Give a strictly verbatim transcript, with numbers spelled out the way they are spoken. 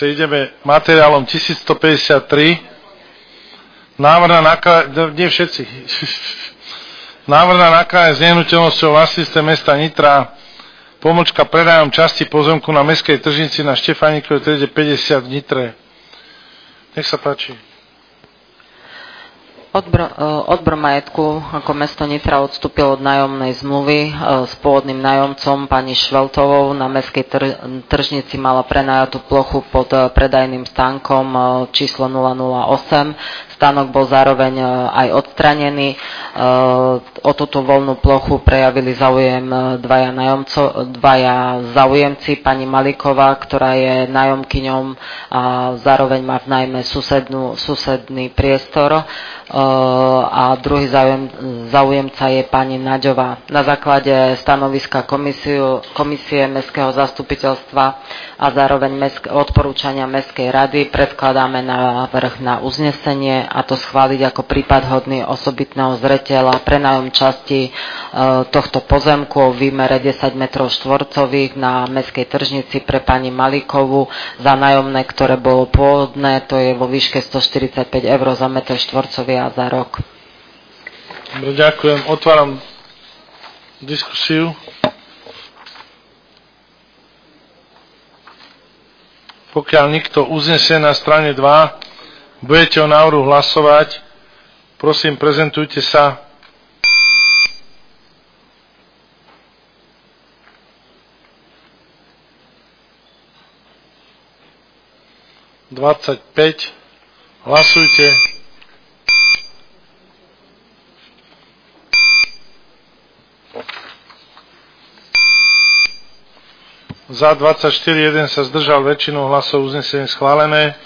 Ideme materiálom tisícstopäťdesiattri. Návrh na nakladanie, nie všetci. Návrh na nakladanie s nehnuteľnosťou vlastníctve mesta Nitra, pomočka predajom časti pozemku na mestskej tržnici na Štefánikovej triede päťdesiat v Nitre. Nech sa páči. Odbor, odbor majetku ako mesto Nitra odstúpil od nájomnej zmluvy s pôvodným nájomcom pani Šveltovou. Na mestskej tržnici mala prenajatú plochu pod predajným stánkom číslo nula nula osem. Stánok bol zároveň aj odstranený. O túto voľnú plochu prejavili záujem dvaja, nájomco, dvaja záujemci, pani Maliková, ktorá je nájomkyňom a zároveň má v najmä susednú, susedný priestor. A druhý záujem, záujemca je pani Naďová. Na základe stanoviska komisiu, komisie Mestského zastupiteľstva a zároveň mesk, odporúčania Mestskej rady predkladáme návrh na uznesenie, a to schváliť ako prípad hodný osobitného zreteľa prenájom časti e, tohto pozemku o výmere desať metrov štvorcových na Mestskej tržnici pre pani Malikovú za nájomné, ktoré bolo pôvodné, to je vo výške stoštyridsaťpäť eur za meter štvorcový a za rok. Dobre, ďakujem. Otváram diskusiu. Pokiaľ nikto uznesie na strane dva, budete o návrhu hlasovať. Prosím, prezentujte sa. dvadsaťpäť. Hlasujte. Za dvadsaťštyri, jeden sa zdržal, väčšinou hlasov, uznesenie schválené.